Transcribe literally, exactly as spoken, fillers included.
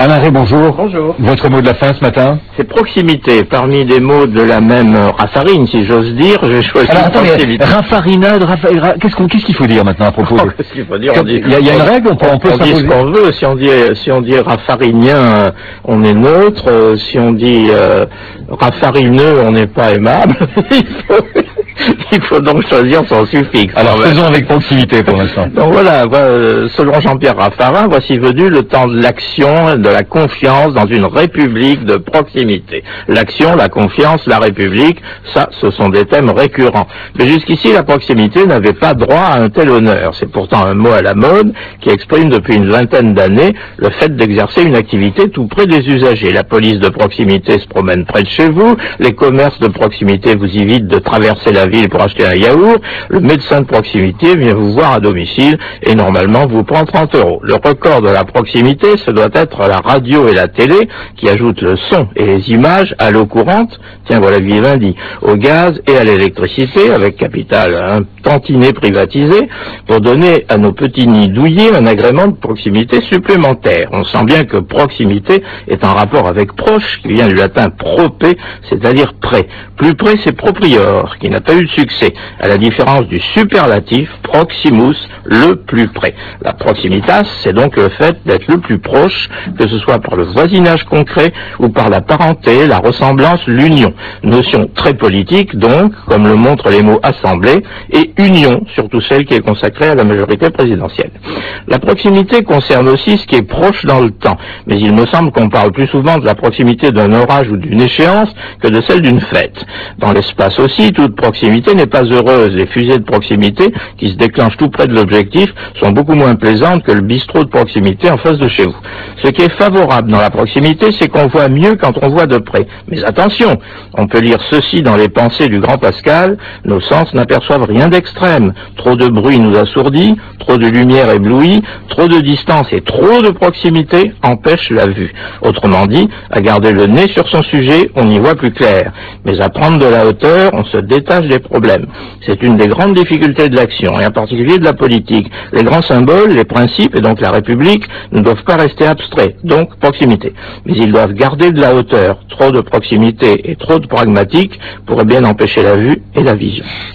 Alain Rey, bonjour. Bonjour. Votre mot de la fin ce matin? C'est proximité. Parmi les mots de la même raffarine, si j'ose dire, j'ai choisi Alors, attendez, proximité. raffarinade, raffa... qu'est-ce qu'on, qu'est-ce qu'il faut dire maintenant à propos de... Qu'est-ce qu'il faut dire? On dit, il, y a, il y a une règle, on peut, on peut on dit ce qu'on veut. Si on dit, si on dit raffarinien, on est neutre. Si on dit euh, raffarineux, on n'est pas aimable. il, faut, il faut donc choisir son suffixe. Alors, faisons avec proximité pour l'instant. Donc voilà, selon Jean-Pierre Raffarin, voici venu le temps de l'action, de la confiance dans une république de proximité. L'action, la confiance, la république, ça, ce sont des thèmes récurrents. Mais jusqu'ici, la proximité n'avait pas droit à un tel honneur. C'est pourtant un mot à la mode qui exprime depuis une vingtaine d'années le fait d'exercer une activité tout près des usagers. La police de proximité se promène près de chez vous, les commerces de proximité vous évitent de traverser la ville pour acheter un yaourt, le médecin de proximité vient vous voir à domicile et normalement vous prend trente euros. Le record de la proximité, ce doit être la radio et la télé qui ajoutent le son et les images à l'eau courante, tiens voilà Vivendi, au gaz et à l'électricité avec capital un tantinet privatisé pour donner à nos petits nids douillés un agrément de proximité supplémentaire. On sent bien que proximité est en rapport avec proche qui vient du latin prope, c'est-à-dire près. Plus près c'est proprior qui n'a pas eu de succès, à la différence du superlatif proximus, le plus près. La proximitas, c'est donc le fait d'être le plus proche, que ce soit par le voisinage concret ou par la parenté, la ressemblance, l'union. Notion très politique donc, comme le montrent les mots assemblée, et union, surtout celle qui est consacrée à la majorité présidentielle. La proximité concerne aussi ce qui est proche dans le temps, mais il me semble qu'on parle plus souvent de la proximité d'un orage ou d'une échéance que de celle d'une fête. Dans l'espace aussi, toute proximité n'est pas heureuse. Les fusées de proximité qui se déclenchent tout près de l'objectif sont beaucoup moins plaisantes que le bistrot de proximité en face de chez vous. Ce qui est favorable dans la proximité, c'est qu'on voit mieux quand on voit de près. Mais attention, on peut lire ceci dans les pensées du grand Pascal, nos sens n'aperçoivent rien d'extrême. Trop de bruit nous assourdit, trop de lumière éblouit, trop de distance et trop de proximité empêchent la vue. Autrement dit, à garder le nez sur son sujet, on y voit plus clair. Mais à prendre de la hauteur, on se détache des problèmes. C'est une des grandes difficultés de l'action, et en particulier de la politique. Les grands symboles, les principes, et donc la République, ne doivent pas rester abstraits, donc proximité. Mais ils doivent garder de la hauteur. Trop de proximité et trop de pragmatique pourraient bien empêcher la vue et la vision.